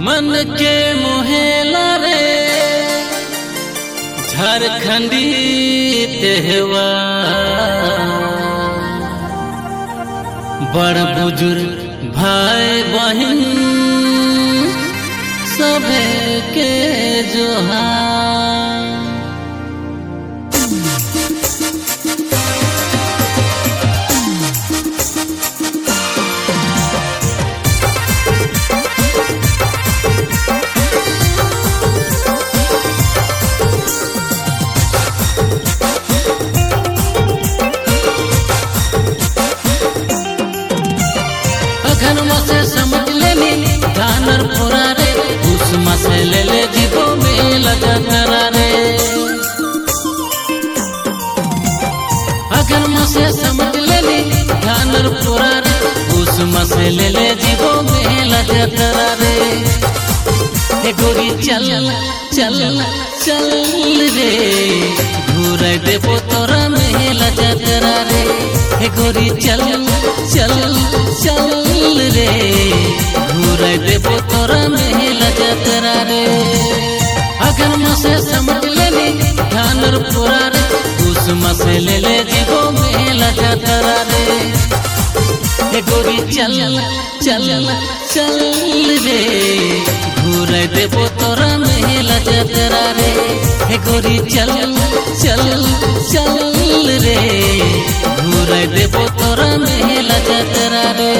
मन के मोहेला रे झारखंडी त्योहार, बड़ बुजुर्ग भाई बहन सभे के जोहार। अघनमा से समझ लेनी गानर पुरा रे, उसमा से ले ले जीवो में लगा करा रे। अघनमा से समझ लेनी गानर पुरा रे, उसमा से ले ले जीवो में लगा करा रे। हे गोरी चल चल चल रे, घूरे देबो तोरा में लगा करा रे। हे गोरी चल चल चल रे, घूरे देबो तोरा में लगा करा रे। अघनमा से समझ लेनी गानर पुरा रे, उसमा से ले ले जीवो में लगा करा रे। हे गोरी चल चल चल रे, घूरे देबो तोरा में लगा करा रे। हे गोरी चल चल चल रे, घूरे देबो तोरा में लगा करा रे।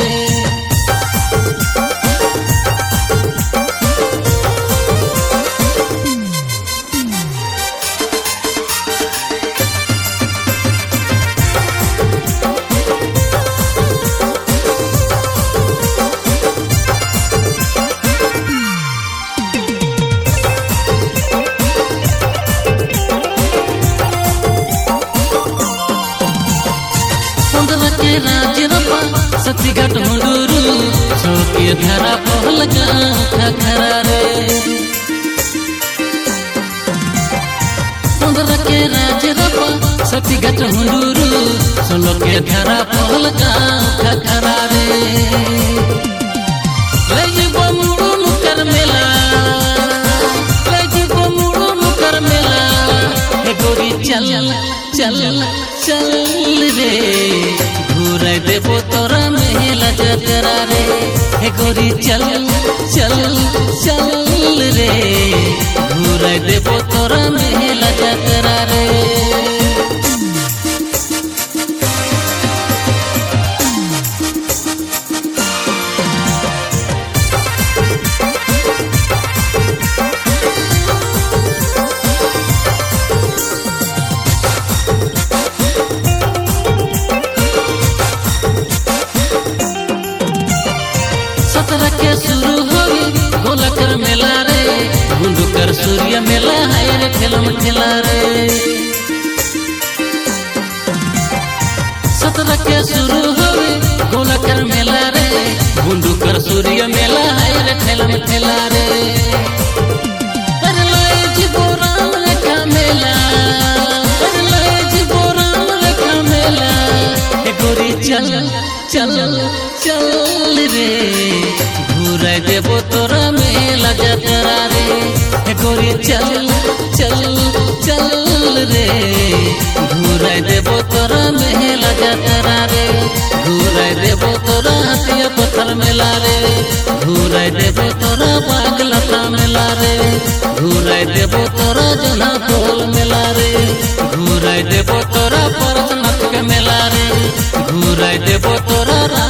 सतीघाट हुंडूरू छोके धरा पहल खरा रे। पंद्रह के राज रपा सतीघाट हुंडूरू सोलो के धरा पहल खरा रे। ले जीवो मुड़ू मुकर मेला, ले जीवो मुड़ू मुकर मेला। हे गोरी चल चल चल रे, घूरे देबो तोरा में लगा करा रे। हे गोरी चल चल चल रे, घूरे देबो तोरा में लगा करा रे। के शुरू होगी गोलकर मेला रे, गुंडुकर सूर्य मेला है रे खेलम खेला रे। 17 के शुरू होगी गोलकर मेला रे, गुंडुकर सूर्य मेला है रे खेलम खेला रे। अरे लाए जीवो राम रेखा मेला, अरे लाए जीवो राम रेखा मेला। हे गोरी चल चल चल रे, घूरे देबो तोरा में लगा करा रे। हे गोरी चल चल चल रे, घूरे देबो तोरा में लगा करा रे। घूरे देबो तोरा हथिया पत्थर मेला रे, घूरे देबो तोरा बागलता मेला रे। घूरे देबो तोरा जना तोल मेला रे, घूरे देबो तोरा परसनाथ के मेला रे। घूरे देबो तोरा